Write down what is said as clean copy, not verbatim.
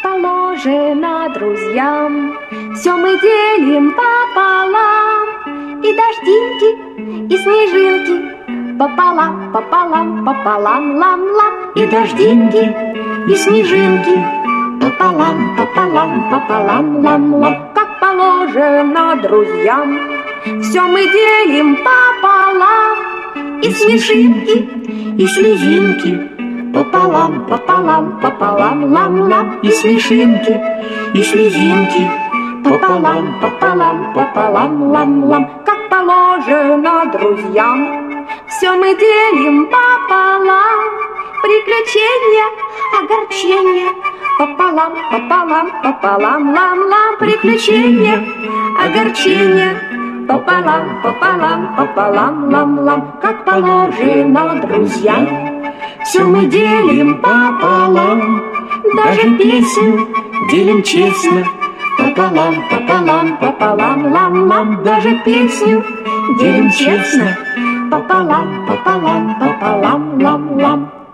положено друзьям, все мы делим пополам. И дождинки, и снежинки пополам, пополам, пополам, лам-лам. И дождинки, и снежинки пополам, пополам, пополам, лам-лам. Как положено друзьям, все мы делим пополам. И смешинки, и слезинки пополам, пополам, пополам, лам-лам. И смешинки, и слезинки пополам, пополам, пополам, лам-лам. Как положено друзьям, все мы делим пополам. Приключения, огорчения пополам, пополам, пополам, лам-лам. Приключения, огорчения пополам, пополам, пополам, лам-лам. Как положено друзьям, все мы делим пополам. Даже песню делим честно пополам, пополам, пополам, лам-лам. Даже песню делим честно пополам, пополам, пополам, лам-лам.